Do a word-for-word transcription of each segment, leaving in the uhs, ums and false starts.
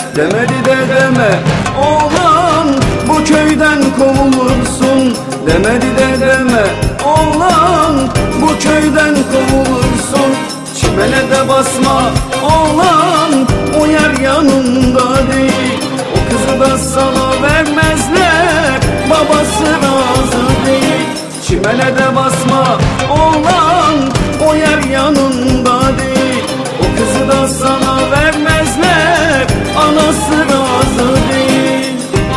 demedi de deme. Oğlan bu köyden kovulursun, demedi de deme. Oğlan bu köyden kovulursun. Çimene de basma oğlan, o yer yanında değil. O kızı da sana vermezler, babası razı değil. Çimene de basma oğlan, o yer yanında değil. O kızı da sana vermezler, anası razı değil.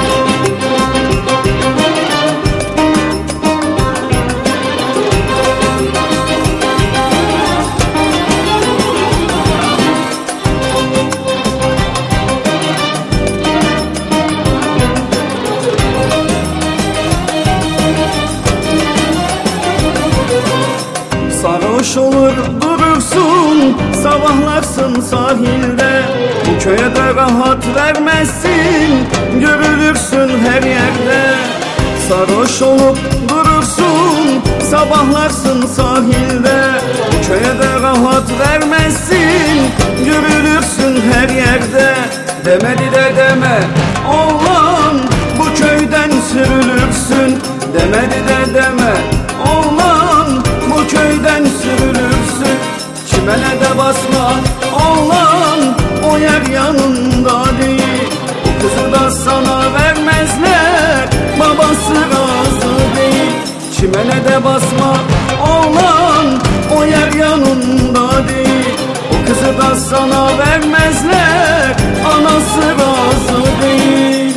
Sarhoş olur durursun, sabahlarsın sahilde. Bu köye de rahat vermezsin, görülürsün her yerde. Sarhoş olup durursun, sabahlarsın sahilde. Bu köye de rahat vermezsin, görülürsün her yerde. Demedi de deme oğlan, bu köyden sürülürsün, demedi de deme oğlan, bu köyden sürülürsün. Çimene de basma oğlan, o yer yanında değil. O kızı da sana vermezler, babası razı değil. Çimene de basma oğlan, o yer yanında değil. O kızı da sana vermezler, anası razı değil.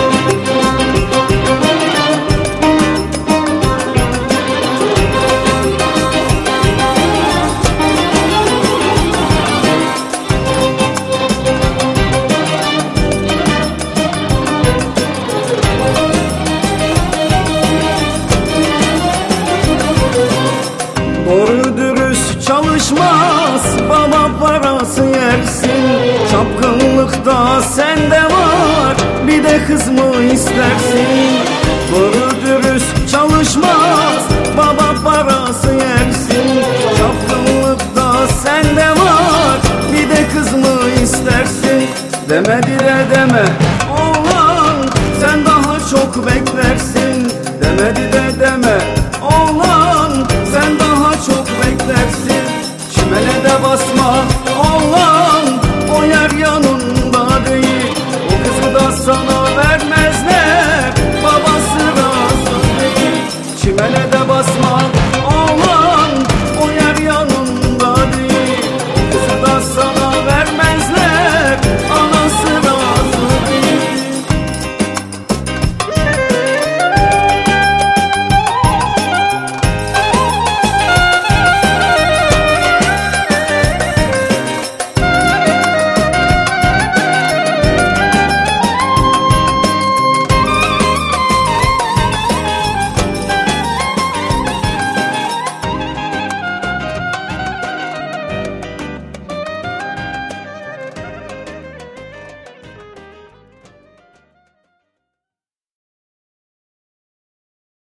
Doğru dürüst çalışmaz, baba parası yersin. Çapkınlıkta sende var, bir de kız mı istersin? Doğru dürüst çalışmaz, baba parası yersin. Çapkınlıkta sende var, bir de kız mı istersin? Demedi de deme oğlan, sen daha çok beklersin. Demedi de deme